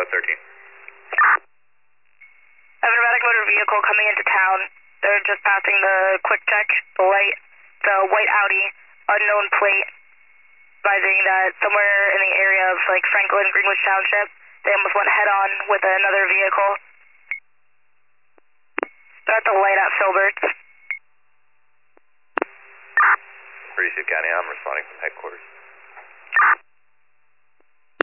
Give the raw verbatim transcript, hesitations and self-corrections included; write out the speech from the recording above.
five thirteen. I have an erratic motor vehicle coming into town. They're just passing the quick check, the light, the white Audi, unknown plate, advising that somewhere in the area of like Franklin, Greenwich Township, they almost went head on with another vehicle. They're at the light at Filbert. Pretty County, I'm responding from headquarters.